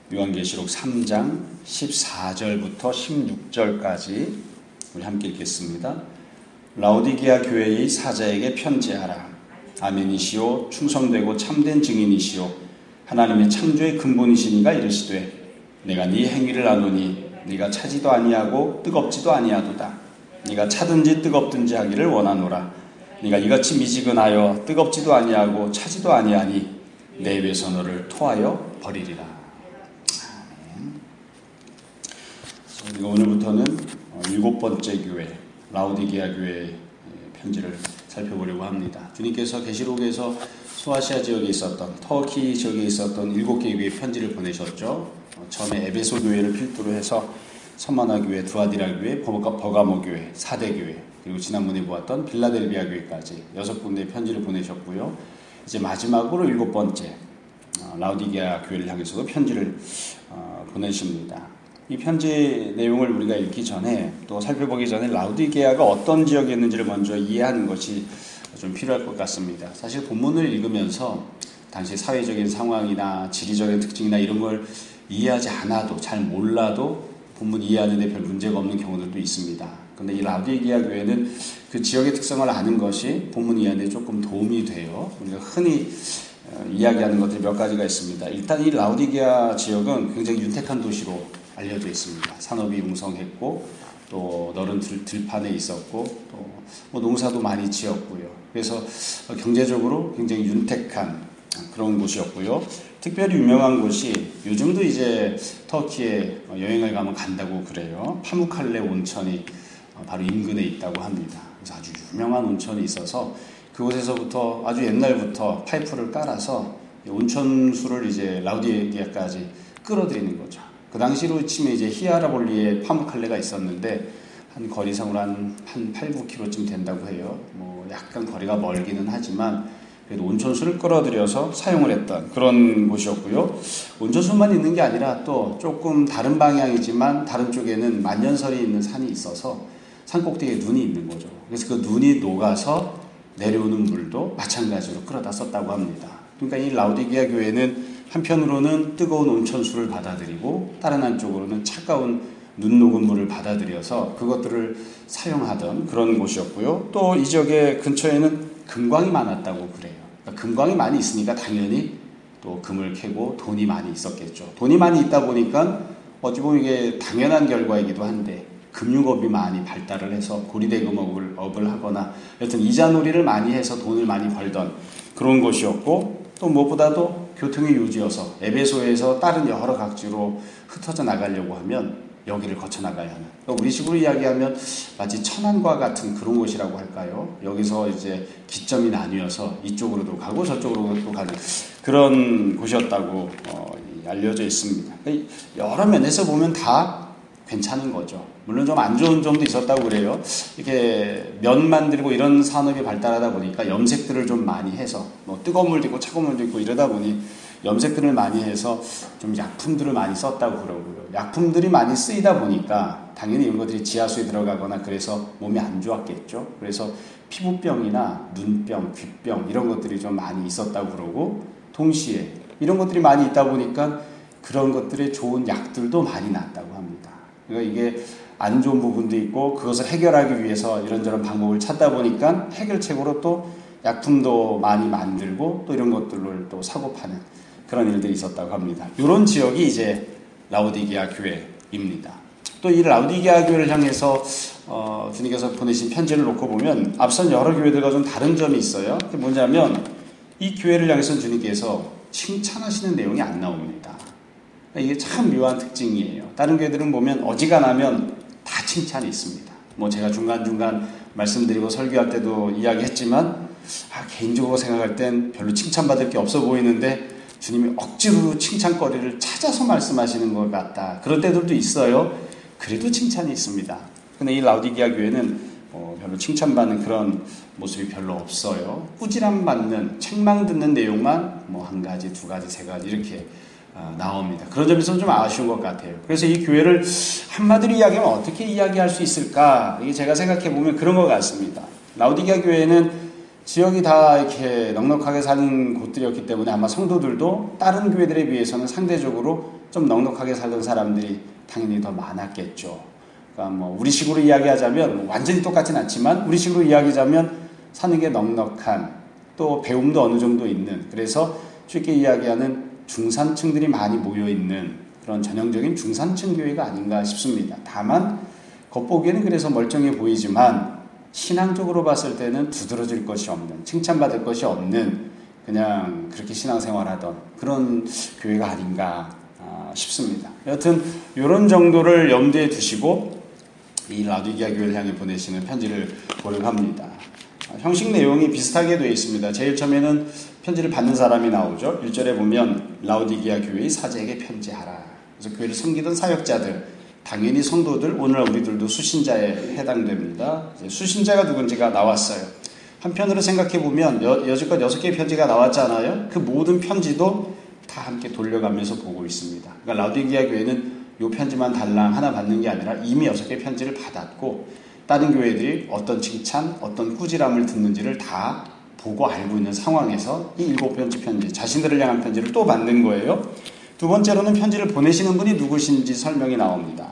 요한계시록 3장 14절부터 16절까지 우리 함께 읽겠습니다. 라오디게아 교회의 사자에게 편지하라. 아멘이시오 충성되고 참된 증인이시오 하나님의 창조의 근본이시니가 이르시되 내가 네 행위를 아노니 네가 차지도 아니하고 뜨겁지도 아니하도다. 네가 차든지 뜨겁든지 하기를 원하노라. 네가 이같이 미지근하여 뜨겁지도 아니하고 차지도 아니하니 내 입에서 너를 토하여 버리리라. 우리가 오늘부터는 7번째 교회 라오디게아 교회의 편지를 살펴보려고 합니다. 주님께서 계시록에서 소아시아 지역에 있었던 터키 지역에 있었던 7개의 교회에 편지를 보내셨죠. 처음에 에베소 교회를 필두로 해서 서머나 교회, 두아디라 교회, 버가모 교회, 사대 교회, 그리고 지난번에 보았던 빌라델비아 교회까지 6군데의 편지를 보내셨고요. 이제 마지막으로 7번째 라오디게아 교회를 향해서도 편지를 보내십니다. 이 편지 내용을 우리가 읽기 전에 또 살펴보기 전에 라오디게아가 어떤 지역에 있는지를 먼저 이해하는 것이 좀 필요할 것 같습니다. 사실 본문을 읽으면서 당시 사회적인 상황이나 지리적인 특징이나 이런 걸 이해하지 않아도 잘 몰라도 본문 이해하는 데 별 문제가 없는 경우들도 있습니다. 그런데 이 라오디게아 교회는 그 지역의 특성을 아는 것이 본문 이해하는 데 조금 도움이 돼요. 우리가 흔히 이야기하는 것들이 몇 가지가 있습니다. 일단 이 라오디게아 지역은 굉장히 윤택한 도시로 알려져 있습니다. 산업이 융성했고 또 너른 들판에 있었고 또 농사도 많이 지었고요. 그래서 경제적으로 굉장히 윤택한 그런 곳이었고요. 특별히 유명한 곳이 요즘도 이제 터키에 여행을 가면 간다고 그래요. 파무칼레 온천이 바로 인근에 있다고 합니다. 그래서 아주 유명한 온천이 있어서 그곳에서부터 아주 옛날부터 파이프를 깔아서 온천수를 이제 라오디게아까지 끌어들이는 거죠. 그 당시로 치면 이제 히아라볼리에 파무칼레가 있었는데 한 거리상으로 한 8, 9km쯤 된다고 해요. 뭐 약간 거리가 멀기는 하지만 그래도 온천수를 끌어들여서 사용을 했던 그런 곳이었고요. 온천수만 있는 게 아니라 또 조금 다른 방향이지만 다른 쪽에는 만년설이 있는 산이 있어서 산 꼭대기에 눈이 있는 거죠. 그래서 그 눈이 녹아서 내려오는 물도 마찬가지로 끌어다 썼다고 합니다. 그러니까 이 라오디게아 교회는 한편으로는 뜨거운 온천수를 받아들이고 다른 한쪽으로는 차가운 눈 녹은 물을 받아들여서 그것들을 사용하던 그런 곳이었고요. 또 이 지역의 근처에는 금광이 많았다고 그래요. 그러니까 금광이 많이 있으니까 당연히 또 금을 캐고 돈이 많이 있었겠죠. 돈이 많이 있다 보니까 어찌 보면 이게 당연한 결과이기도 한데 금융업이 많이 발달을 해서 고리대금업을 하거나 여튼 이자놀이를 많이 해서 돈을 많이 벌던 그런 곳이었고 또 무엇보다도 교통이 유지여서 에베소에서 다른 여러 각지로 흩어져 나가려고 하면 여기를 거쳐 나가야 하는 그러니까 우리식으로 이야기하면 마치 천안과 같은 그런 곳이라고 할까요? 여기서 이제 기점이 나뉘어서 이쪽으로도 가고 저쪽으로도 가는 그런 곳이었다고 알려져 있습니다. 그러니까 여러 면에서 보면 다 괜찮은 거죠. 물론 좀 안 좋은 점도 있었다고 그래요. 이렇게 면 만들고 이런 산업이 발달하다 보니까 염색들을 좀 많이 해서 뭐 뜨거운 물도 있고 차가운 물도 있고 이러다 보니 염색들을 많이 해서 좀 약품들을 많이 썼다고 그러고요. 약품들이 많이 쓰이다 보니까 당연히 이런 것들이 지하수에 들어가거나 그래서 몸이 안 좋았겠죠. 그래서 피부병이나 눈병, 귀병 이런 것들이 좀 많이 있었다고 그러고 동시에 이런 것들이 많이 있다 보니까 그런 것들의 좋은 약들도 많이 났다고 합니다. 그러니까 이게 안 좋은 부분도 있고 그것을 해결하기 위해서 이런저런 방법을 찾다 보니까 해결책으로 또 약품도 많이 만들고 또 이런 것들을 또 사고 파는 그런 일들이 있었다고 합니다. 이런 지역이 이제 라오디게아 교회입니다. 또 이 라오디게아 교회를 향해서 주님께서 보내신 편지를 놓고 보면 앞선 여러 교회들과 좀 다른 점이 있어요. 그게 뭐냐면 이 교회를 향해서 주님께서 칭찬하시는 내용이 안 나옵니다. 이게 참 묘한 특징이에요. 다른 교회들은 보면 어지간하면 다 칭찬이 있습니다. 뭐 제가 중간중간 말씀드리고 설교할 때도 이야기했지만 개인적으로 생각할 땐 별로 칭찬받을 게 없어 보이는데 주님이 억지로 칭찬거리를 찾아서 말씀하시는 것 같다. 그럴 때들도 있어요. 그래도 칭찬이 있습니다. 근데 이 라오디게아 교회는 별로 칭찬받는 그런 모습이 별로 없어요. 꾸지람 받는 책망 듣는 내용만 뭐 한 가지, 두 가지, 세 가지 이렇게 나옵니다. 그런 점에서는 좀 아쉬운 것 같아요. 그래서 이 교회를 한마디로 이야기하면 어떻게 이야기할 수 있을까? 이게 제가 생각해 보면 그런 것 같습니다. 라오디게아 교회는 지역이 다 이렇게 넉넉하게 사는 곳들이었기 때문에 아마 성도들도 다른 교회들에 비해서는 상대적으로 좀 넉넉하게 살던 사람들이 당연히 더 많았겠죠. 그러니까 뭐 우리식으로 이야기하자면 완전히 똑같진 않지만 우리식으로 이야기하자면 사는 게 넉넉한, 또 배움도 어느 정도 있는, 그래서 쉽게 이야기하는 중산층들이 많이 모여있는 그런 전형적인 중산층 교회가 아닌가 싶습니다. 다만 겉보기에는 그래서 멀쩡해 보이지만 신앙적으로 봤을 때는 두드러질 것이 없는, 칭찬받을 것이 없는, 그냥 그렇게 신앙생활하던 그런 교회가 아닌가 싶습니다. 여하튼 이런 정도를 염두에 두시고 이 라오디게아 교회를 향해 보내시는 편지를 보려고 합니다. 형식 내용이 비슷하게 되어 있습니다. 제일 처음에는 편지를 받는 사람이 나오죠. 1절에 보면 라오디게아 교회의 사제에게 편지하라. 그래서 교회를 섬기던 사역자들, 당연히 성도들, 오늘날 우리들도 수신자에 해당됩니다. 수신자가 누군지가 나왔어요. 한편으로 생각해보면 여지껏 6개의 편지가 나왔잖아요. 그 모든 편지도 다 함께 돌려가면서 보고 있습니다. 그러니까 라오디게아 교회는 이 편지만 달랑 하나 받는 게 아니라 이미 6개의 편지를 받았고 다른 교회들이 어떤 칭찬, 어떤 꾸지람을 듣는지를 다 보고 알고 있는 상황에서 이 7번째 편지, 자신들을 향한 편지를 또 받는 거예요. 두 번째로는 편지를 보내시는 분이 누구신지 설명이 나옵니다.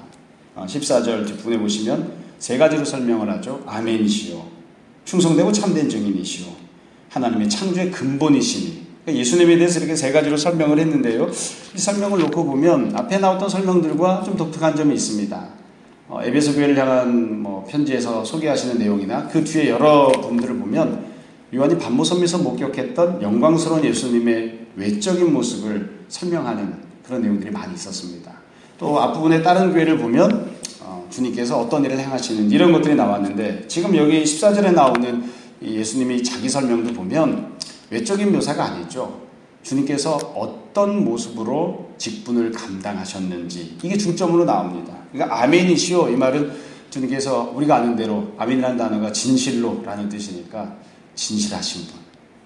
14절 뒷부분에 보시면 세 가지로 설명을 하죠. 아멘이시오, 충성되고 참된 증인이시오, 하나님의 창조의 근본이시니. 그러니까 예수님에 대해서 이렇게 세 가지로 설명을 했는데요. 이 설명을 놓고 보면 앞에 나왔던 설명들과 좀 독특한 점이 있습니다. 에베소 교회를 향한 편지에서 소개하시는 내용이나 그 뒤에 여러 부분들을 보면 요한이 반모섬에서 목격했던 영광스러운 예수님의 외적인 모습을 설명하는 그런 내용들이 많이 있었습니다. 또 앞부분에 다른 교회를 보면 주님께서 어떤 일을 행하시는지 이런 것들이 나왔는데 지금 여기 14절에 나오는 예수님의 자기 설명도 보면 외적인 묘사가 아니죠. 주님께서 어떤 모습으로 직분을 감당하셨는지 이게 중점으로 나옵니다. 그러니까 아멘이시오, 이 말은 주님께서 우리가 아는 대로 아멘이라는 단어가 진실로 라는 뜻이니까 진실하신 분,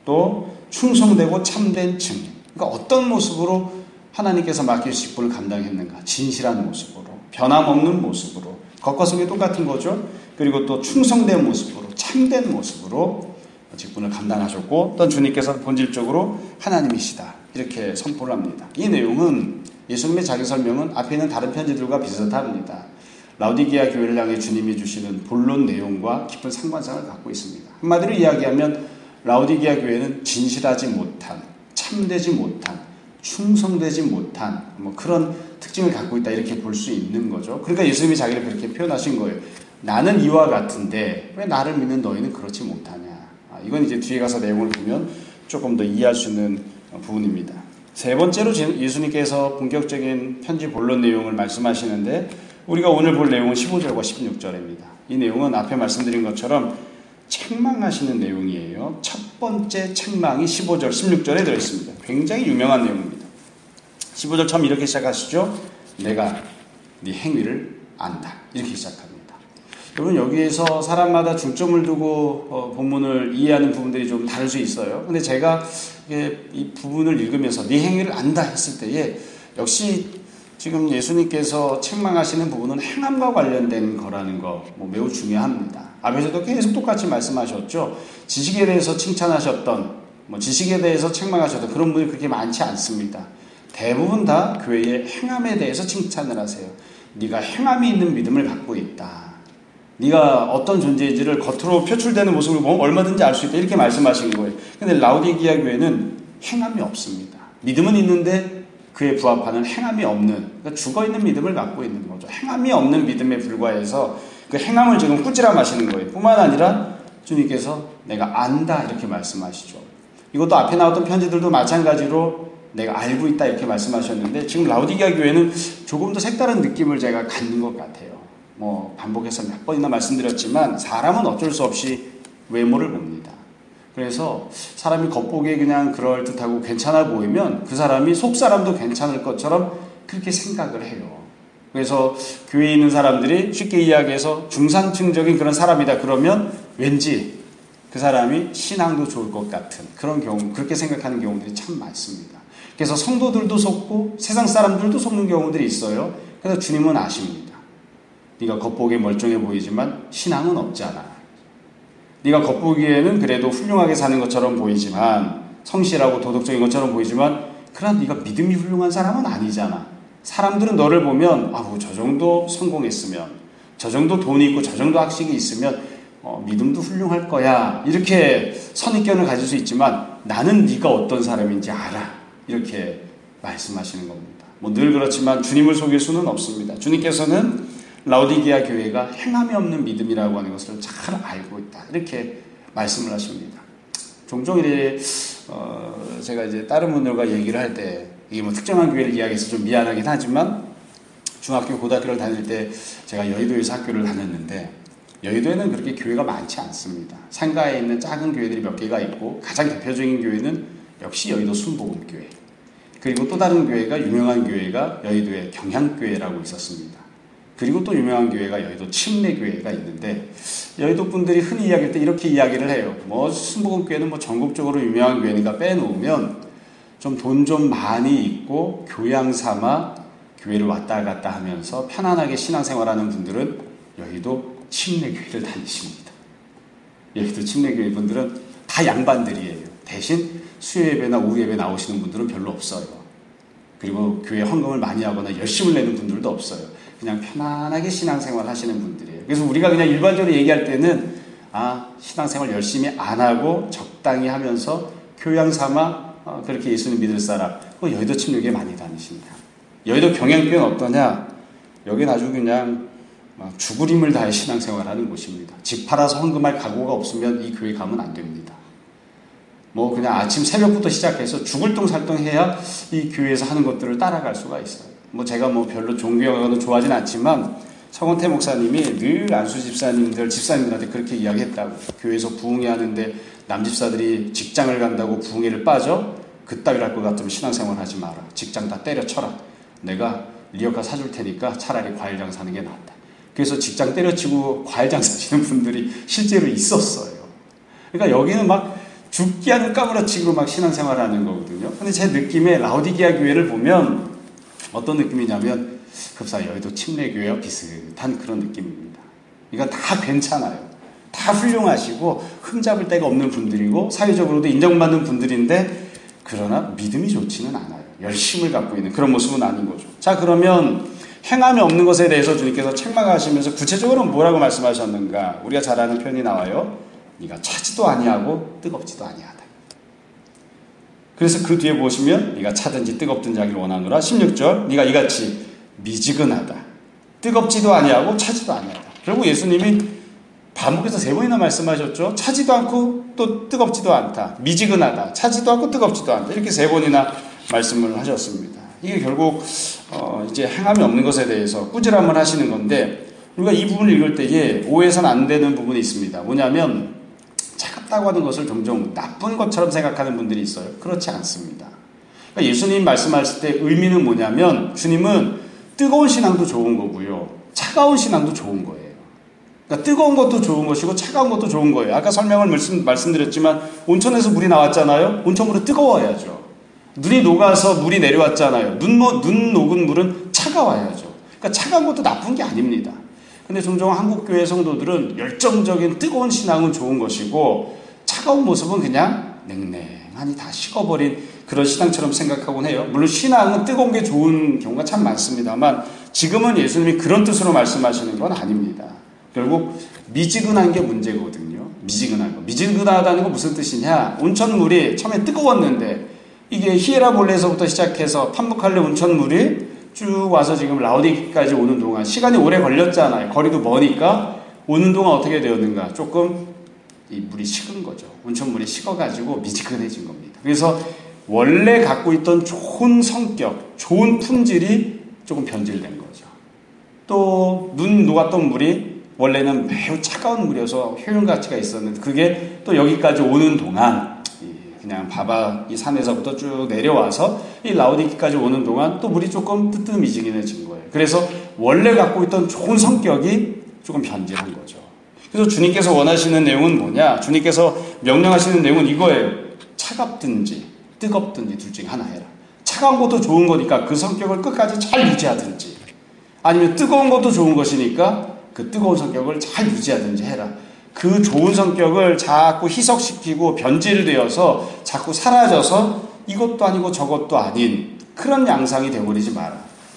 또 충성되고 참된 증인, 그러니까 어떤 모습으로 하나님께서 맡기신 직분을 감당했는가, 진실한 모습으로, 변함없는 모습으로, 겉과 속이 똑같은 거죠. 그리고 또 충성된 모습으로, 참된 모습으로 직분을 감당하셨고 또 주님께서 본질적으로 하나님이시다 이렇게 선포를 합니다. 이 내용은 예수님의 자기 설명은 앞에 있는 다른 편지들과 비슷합니다. 라오디게아 교회를 향해 주님이 주시는 본론 내용과 깊은 상관성을 갖고 있습니다. 한마디로 이야기하면 라오디게아 교회는 진실하지 못한, 참되지 못한, 충성되지 못한 그런 특징을 갖고 있다 이렇게 볼 수 있는 거죠. 그러니까 예수님이 자기를 그렇게 표현하신 거예요. 나는 이와 같은데 왜 나를 믿는 너희는 그렇지 못하냐. 이건 이제 뒤에 가서 내용을 보면 조금 더 이해할 수 있는 부분입니다. 세 번째로 예수님께서 본격적인 편지 본론 내용을 말씀하시는데 우리가 오늘 볼 내용은 15절과 16절입니다. 이 내용은 앞에 말씀드린 것처럼 책망하시는 내용이에요. 첫 번째 책망이 15절, 16절에 들어있습니다. 굉장히 유명한 내용입니다. 15절 처음 이렇게 시작하시죠. 내가 네 행위를 안다. 이렇게 시작합니다. 여러분 여기에서 사람마다 중점을 두고 본문을 이해하는 부분들이 좀 다를 수 있어요. 근데 제가 이 부분을 읽으면서 네 행위를 안다 했을 때에 역시 지금 예수님께서 책망하시는 부분은 행함과 관련된 거라는 거 매우 중요합니다. 앞에서도 계속 똑같이 말씀하셨죠. 지식에 대해서 칭찬하셨던, 지식에 대해서 책망하셨던 그런 분이 그렇게 많지 않습니다. 대부분 다 교회의 행함에 대해서 칭찬을 하세요. 네가 행함이 있는 믿음을 갖고 있다. 네가 어떤 존재인지를 겉으로 표출되는 모습을 보면 얼마든지 알 수 있다. 이렇게 말씀하신 거예요. 근데 라오디게아 교회는 행함이 없습니다. 믿음은 있는데 그에 부합하는 행함이 없는, 그러니까 죽어있는 믿음을 갖고 있는 거죠. 행함이 없는 믿음에 불과해서 그 행함을 지금 꾸지람하시는 거예요. 뿐만 아니라 주님께서 내가 안다 이렇게 말씀하시죠. 이것도 앞에 나왔던 편지들도 마찬가지로 내가 알고 있다 이렇게 말씀하셨는데 지금 라오디게아 교회는 조금 더 색다른 느낌을 제가 갖는 것 같아요. 반복해서 몇 번이나 말씀드렸지만 사람은 어쩔 수 없이 외모를 봅니다. 그래서 사람이 겉보기에 그냥 그럴듯하고 괜찮아 보이면 그 사람이 속사람도 괜찮을 것처럼 그렇게 생각을 해요. 그래서 교회에 있는 사람들이 쉽게 이야기해서 중산층적인 그런 사람이다 그러면 왠지 그 사람이 신앙도 좋을 것 같은 그런 경우, 그렇게 생각하는 경우들이 참 많습니다. 그래서 성도들도 속고 세상 사람들도 속는 경우들이 있어요. 그래서 주님은 아십니다. 네가 겉보기에 멀쩡해 보이지만 신앙은 없잖아. 네가 겉보기에는 그래도 훌륭하게 사는 것처럼 보이지만, 성실하고 도덕적인 것처럼 보이지만 그러나 네가 믿음이 훌륭한 사람은 아니잖아. 사람들은 너를 보면 저 정도 성공했으면, 저 정도 돈이 있고 저 정도 학식이 있으면 믿음도 훌륭할 거야, 이렇게 선입견을 가질 수 있지만 나는 네가 어떤 사람인지 알아, 이렇게 말씀하시는 겁니다. 늘 그렇지만 주님을 속일 수는 없습니다. 주님께서는 라오디게아 교회가 행함이 없는 믿음이라고 하는 것을 잘 알고 있다, 이렇게 말씀을 하십니다. 종종 이제 제가 이제 다른 분들과 얘기를 할 때 이게 특정한 교회를 이야기해서 좀 미안하긴 하지만, 중학교 고등학교를 다닐 때 제가 여의도에서 학교를 다녔는데 여의도에는 그렇게 교회가 많지 않습니다. 상가에 있는 작은 교회들이 몇 개가 있고, 가장 대표적인 교회는 역시 여의도 순복음교회, 그리고 또 다른 교회가, 유명한 교회가 여의도의 경향교회라고 있었습니다. 그리고 또 유명한 교회가 여의도 침례교회가 있는데, 여의도 분들이 흔히 이야기할 때 이렇게 이야기를 해요. 순복음교회는 전국적으로 유명한 교회니까 빼놓으면 좀 돈 좀 많이 있고 교양 삼아 교회를 왔다 갔다 하면서 편안하게 신앙생활하는 분들은 여의도 침례교회를 다니십니다. 여의도 침례교회 분들은 다 양반들이에요. 대신 수요예배나 오후예배 나오시는 분들은 별로 없어요. 그리고 교회 헌금을 많이 하거나 열심을 내는 분들도 없어요. 그냥 편안하게 신앙생활 하시는 분들이에요. 그래서 우리가 그냥 일반적으로 얘기할 때는 신앙생활 열심히 안 하고 적당히 하면서 교양 삼아 그렇게 예수님 믿을 사람, 여의도 침례교회 많이 다니십니다. 여의도 경향교회는 어떠냐? 여기는 아주 그냥 죽을 힘을 다해 신앙생활하는 곳입니다. 집 팔아서 헌금할 각오가 없으면 이 교회 가면 안 됩니다. 그냥 아침 새벽부터 시작해서 죽을 똥살똥 해야 이 교회에서 하는 것들을 따라갈 수가 있어요. 제가 별로 종교학은 좋아하진 않지만 성원태 목사님이 늘 안수 집사님들한테 그렇게 이야기했다고. 교회에서 부흥회 하는데 남집사들이 직장을 간다고 부흥회를 빠져? 그따위로 할 것 같으면 신앙생활 하지 마라. 직장 다 때려쳐라. 내가 리어카 사줄 테니까 차라리 과일 장사하는 게 낫다. 그래서 직장 때려치고 과일 장사하시는 분들이 실제로 있었어요. 그러니까 여기는 죽기 하는 까무러치기로 신앙생활 하는 거거든요. 근데 제 느낌에 라오디게아 교회를 보면 어떤 느낌이냐면 급사 여의도 침례교회와 비슷한 그런 느낌입니다. 이건 다 괜찮아요. 다 훌륭하시고 흠잡을 데가 없는 분들이고 사회적으로도 인정받는 분들인데, 그러나 믿음이 좋지는 않아요. 열심을 갖고 있는 그런 모습은 아닌 거죠. 자, 그러면 행함이 없는 것에 대해서 주님께서 책망하시면서 구체적으로 뭐라고 말씀하셨는가? 우리가 잘 아는 표현이 나와요. 네가 차지도 아니하고 뜨겁지도 아니하다. 그래서 그 뒤에 보시면 네가 차든지 뜨겁든지 하기를 원하노라. 16절 네가 이같이 미지근하다, 뜨겁지도 아니하고 차지도 아니하다. 결국 예수님이 반복해서 3번이나 말씀하셨죠. 차지도 않고 또 뜨겁지도 않다, 미지근하다, 차지도 않고 뜨겁지도 않다, 이렇게 3번이나 말씀을 하셨습니다. 이게 결국 이제 행함이 없는 것에 대해서 꾸지람을 하시는 건데, 우리가 이 부분을 읽을 때에 오해해서는 안 되는 부분이 있습니다. 뭐냐면 차갑다고 하는 것을 종종 나쁜 것처럼 생각하는 분들이 있어요. 그렇지 않습니다. 그러니까 예수님 말씀하실 때 의미는 뭐냐면, 주님은 뜨거운 신앙도 좋은 거고요, 차가운 신앙도 좋은 거예요. 그러니까 뜨거운 것도 좋은 것이고 차가운 것도 좋은 거예요. 아까 설명을 말씀드렸지만 온천에서 물이 나왔잖아요. 온천물은 뜨거워야죠. 눈이 녹아서 물이 내려왔잖아요. 눈 녹은 물은 차가워야죠. 그러니까 차가운 것도 나쁜 게 아닙니다. 근데 종종 한국교회 성도들은 열정적인 뜨거운 신앙은 좋은 것이고 차가운 모습은 그냥 냉랭하니 다 식어버린 그런 신앙처럼 생각하곤 해요. 물론 신앙은 뜨거운 게 좋은 경우가 참 많습니다만, 지금은 예수님이 그런 뜻으로 말씀하시는 건 아닙니다. 결국 미지근한 게 문제거든요. 미지근한 거. 미지근하다는 건 무슨 뜻이냐? 온천물이 처음에 뜨거웠는데 이게 히에라볼레에서부터 시작해서 판무칼레 온천물이 쭉 와서 지금 라오디게아까지 오는 동안 시간이 오래 걸렸잖아요. 거리도 머니까 오는 동안 어떻게 되었는가? 조금 이 물이 식은 거죠. 온천물이 식어가지고 미지근해진 겁니다. 그래서 원래 갖고 있던 좋은 성격, 좋은 품질이 조금 변질된 거죠. 또 눈 녹았던 물이 원래는 매우 차가운 물이어서 효용 가치가 있었는데, 그게 또 여기까지 오는 동안 그냥 바바 이 산에서부터 쭉 내려와서 이 라오디게아까지 오는 동안 또 물이 조금 뜨뜻미지근해진 거예요. 그래서 원래 갖고 있던 좋은 성격이 조금 변질한 거죠. 그래서 주님께서 원하시는 내용은 뭐냐? 주님께서 명령하시는 내용은 이거예요. 차갑든지 뜨겁든지 둘 중에 하나 해라. 차가운 것도 좋은 거니까 그 성격을 끝까지 잘 유지하든지, 아니면 뜨거운 것도 좋은 것이니까 그 뜨거운 성격을 잘 유지하든지 해라. 그 좋은 성격을 자꾸 희석시키고 변질되어서 자꾸 사라져서 이것도 아니고 저것도 아닌 그런 양상이 되어버리지 마라.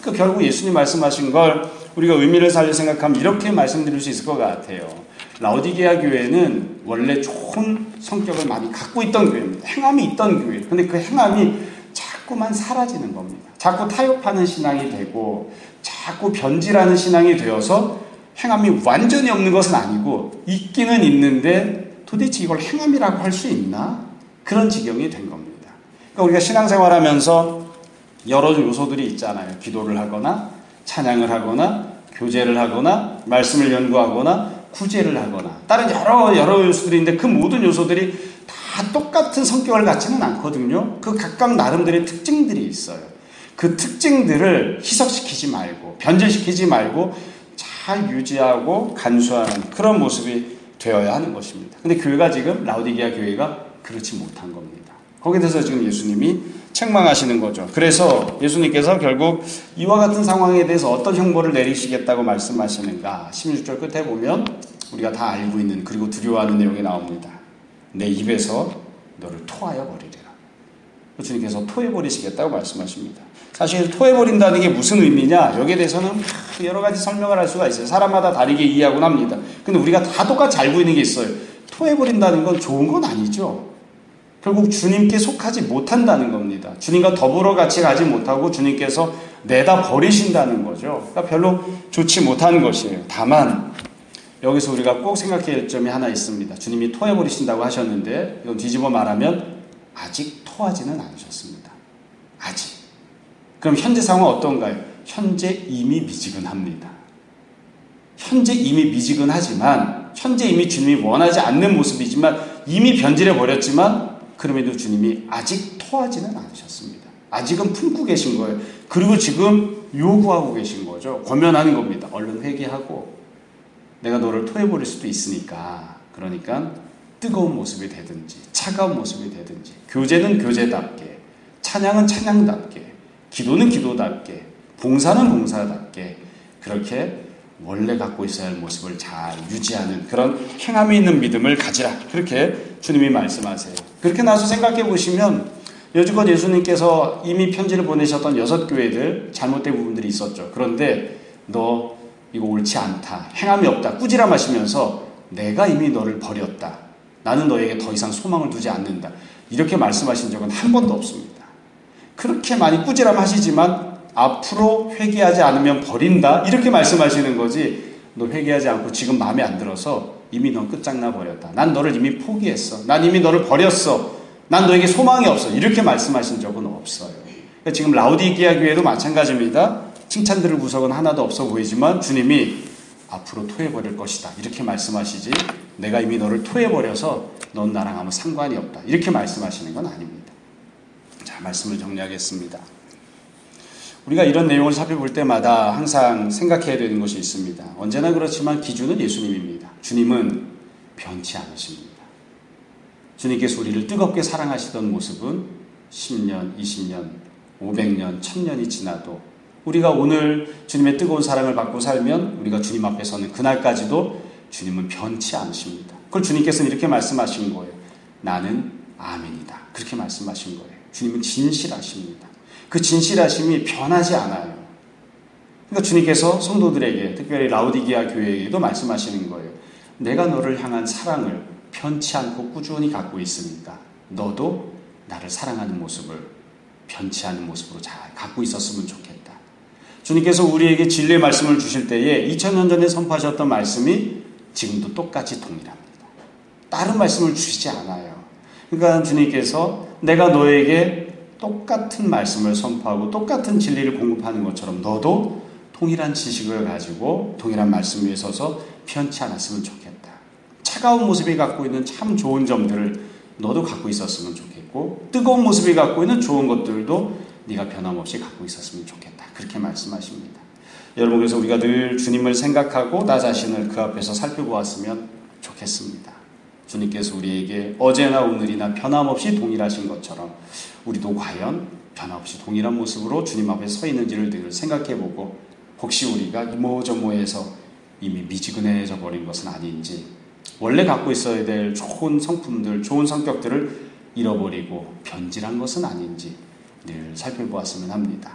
그러니까 결국 예수님 말씀하신 걸 우리가 의미를 살려 생각하면 이렇게 말씀드릴 수 있을 것 같아요. 라오디게아 교회는 원래 좋은 성격을 많이 갖고 있던 교회입니다. 행함이 있던 교회. 근데 그 행함이 자꾸만 사라지는 겁니다. 자꾸 타협하는 신앙이 되고 자꾸 변질하는 신앙이 되어서 행함이 완전히 없는 것은 아니고 있기는 있는데 도대체 이걸 행함이라고 할 수 있나? 그런 지경이 된 겁니다. 그러니까 우리가 신앙생활하면서 여러 요소들이 있잖아요. 기도를 하거나 찬양을 하거나 교제를 하거나 말씀을 연구하거나 구제를 하거나 다른 여러 요소들이 있는데 그 모든 요소들이 다 똑같은 성격을 갖지는 않거든요. 그 각각 나름대로의 특징들이 있어요. 그 특징들을 희석시키지 말고 변질시키지 말고 잘 유지하고 간수하는 그런 모습이 되어야 하는 것입니다. 근데 교회가 지금 라오디게아 교회가 그렇지 못한 겁니다. 거기에 대해서 지금 예수님이 책망하시는 거죠. 그래서 예수님께서 결국 이와 같은 상황에 대해서 어떤 형벌을 내리시겠다고 말씀하시는가. 16절 끝에 보면 우리가 다 알고 있는 그리고 두려워하는 내용이 나옵니다. 내 입에서 너를 토하여 버리리라. 주님께서 토해버리시겠다고 말씀하십니다. 사실 토해버린다는 게 무슨 의미냐? 여기에 대해서는 여러 가지 설명을 할 수가 있어요. 사람마다 다르게 이해하곤 합니다. 근데 우리가 다 똑같이 알고 있는 게 있어요. 토해버린다는 건 좋은 건 아니죠. 결국 주님께 속하지 못한다는 겁니다. 주님과 더불어 같이 가지 못하고 주님께서 내다 버리신다는 거죠. 그러니까 별로 좋지 못한 것이에요. 다만 여기서 우리가 꼭 생각해야 할 점이 하나 있습니다. 주님이 토해버리신다고 하셨는데 이건 뒤집어 말하면 아직 토하지는 않으셨습니다. 아직. 그럼 현재 상황은 어떤가요? 현재 이미 미지근합니다. 현재 이미 미지근하지만 현재 이미 주님이 원하지 않는 모습이지만 이미 변질해 버렸지만 그럼에도 주님이 아직 토하지는 않으셨습니다. 아직은 품고 계신 거예요. 그리고 지금 요구하고 계신 거죠. 권면하는 겁니다. 얼른 회개하고 내가 너를 토해버릴 수도 있으니까 그러니까 뜨거운 모습이 되든지 차가운 모습이 되든지 교제는 교제답게 찬양은 찬양답게 기도는 기도답게 봉사는 봉사답게 그렇게 원래 갖고 있어야 할 모습을 잘 유지하는 그런 행함이 있는 믿음을 가지라. 그렇게 주님이 말씀하세요. 그렇게 나서 생각해 보시면 여지껏 예수님께서 이미 편지를 보내셨던 6교회들 잘못된 부분들이 있었죠. 그런데 너 이거 옳지 않다. 행함이 없다. 꾸지람하시면서 내가 이미 너를 버렸다. 나는 너에게 더 이상 소망을 두지 않는다. 이렇게 말씀하신 적은 한 번도 없습니다. 그렇게 많이 꾸지람하시지만 앞으로 회개하지 않으면 버린다. 이렇게 말씀하시는 거지. 너 회개하지 않고 지금 마음에 안 들어서 이미 넌 끝장나 버렸다. 난 너를 이미 포기했어. 난 이미 너를 버렸어. 난 너에게 소망이 없어. 이렇게 말씀하신 적은 없어요. 그러니까 지금 라오디게아 교회도 마찬가지입니다. 칭찬 들을 구석은 하나도 없어 보이지만 주님이 앞으로 토해버릴 것이다. 이렇게 말씀하시지 내가 이미 너를 토해버려서 넌 나랑 아무 상관이 없다. 이렇게 말씀하시는 건 아닙니다. 자, 말씀을 정리하겠습니다. 우리가 이런 내용을 살펴볼 때마다 항상 생각해야 되는 것이 있습니다. 언제나 그렇지만 기준은 예수님입니다. 주님은 변치 않으십니다. 주님께서 우리를 뜨겁게 사랑하시던 모습은 10년, 20년, 500년, 1000년이 지나도 우리가 오늘 주님의 뜨거운 사랑을 받고 살면 우리가 주님 앞에 서는 그날까지도 주님은 변치 않으십니다. 그걸 주님께서는 이렇게 말씀하신 거예요. 나는 아멘이다. 그렇게 말씀하신 거예요. 주님은 진실하십니다. 그 진실하심이 변하지 않아요. 그러니까 주님께서 성도들에게 특별히 라오디게아 교회에게도 말씀하시는 거예요. 내가 너를 향한 사랑을 변치 않고 꾸준히 갖고 있으니까 너도 나를 사랑하는 모습을 변치 않은 모습으로 잘 갖고 있었으면 좋겠다. 주님께서 우리에게 진리의 말씀을 주실 때에 2000년 전에 선포하셨던 말씀이 지금도 똑같이 동일합니다. 다른 말씀을 주시지 않아요. 그러니까 주님께서 내가 너에게 똑같은 말씀을 선포하고 똑같은 진리를 공급하는 것처럼 너도 동일한 지식을 가지고 동일한 말씀 위에 서서 변치 않았으면 좋겠다. 차가운 모습이 갖고 있는 참 좋은 점들을 너도 갖고 있었으면 좋겠고 뜨거운 모습이 갖고 있는 좋은 것들도 네가 변함없이 갖고 있었으면 좋겠다. 그렇게 말씀하십니다. 여러분 그래서 우리가 늘 주님을 생각하고 나 자신을 그 앞에서 살펴보았으면 좋겠습니다. 주님께서 우리에게 어제나 오늘이나 변함없이 동일하신 것처럼 우리도 과연 변함없이 동일한 모습으로 주님 앞에 서 있는지를 늘 생각해보고 혹시 우리가 이모저모해서 이미 미지근해져 버린 것은 아닌지 원래 갖고 있어야 될 좋은 성품들, 좋은 성격들을 잃어버리고 변질한 것은 아닌지 늘 살펴보았으면 합니다.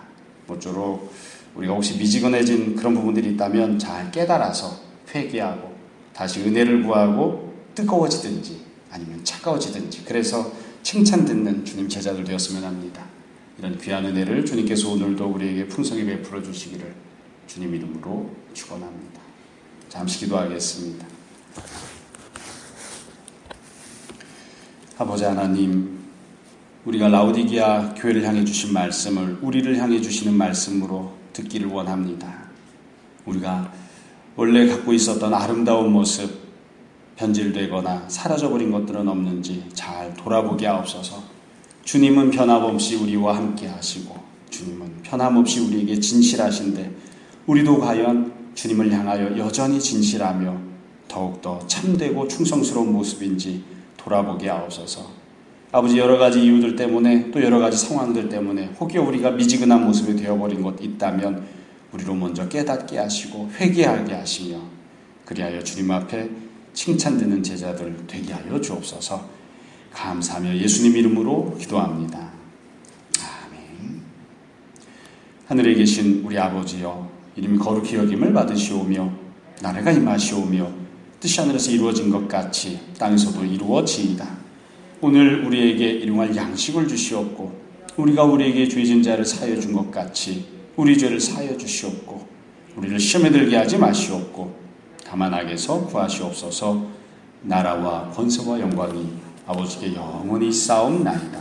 모쪼록 우리가 혹시 미지근해진 그런 부분들이 있다면 잘 깨달아서 회개하고 다시 은혜를 구하고 뜨거워지든지 아니면 차가워지든지 그래서 칭찬 듣는 주님 제자들 되었으면 합니다. 이런 귀한 은혜를 주님께서 오늘도 우리에게 풍성히 베풀어 주시기를 주님 이름으로 축원합니다. 잠시 기도하겠습니다. 아버지 하나님, 우리가 라오디게아 교회를 향해 주신 말씀을 우리를 향해 주시는 말씀으로 듣기를 원합니다. 우리가 원래 갖고 있었던 아름다운 모습, 변질되거나 사라져버린 것들은 없는지 잘 돌아보게 하옵소서. 주님은 변함없이 우리와 함께 하시고 주님은 변함없이 우리에게 진실하신데 우리도 과연 주님을 향하여 여전히 진실하며 더욱더 참되고 충성스러운 모습인지 돌아보게 하옵소서. 아버지, 여러 가지 이유들 때문에 또 여러 가지 상황들 때문에 혹여 우리가 미지근한 모습이 되어버린 것 있다면 우리로 먼저 깨닫게 하시고 회개하게 하시며 그리하여 주님 앞에 칭찬 듣는 제자들 되게 하여 주옵소서. 감사하며 예수님 이름으로 기도합니다. 아멘. 하늘에 계신 우리 아버지여, 이름이 거룩히 여김을 받으시오며 나라가 임하시오며 뜻이 하늘에서 이루어진 것 같이 땅에서도 이루어지이다. 오늘 우리에게 일용할 양식을 주시옵고 우리가 우리에게 죄진 자를 사하여 준 것 같이 우리 죄를 사하여 주시옵고 우리를 시험에 들게 하지 마시옵고 다만 악에서 구하시옵소서. 나라와 권세와 영광이 아버지께 영원히 쌓옵나이다.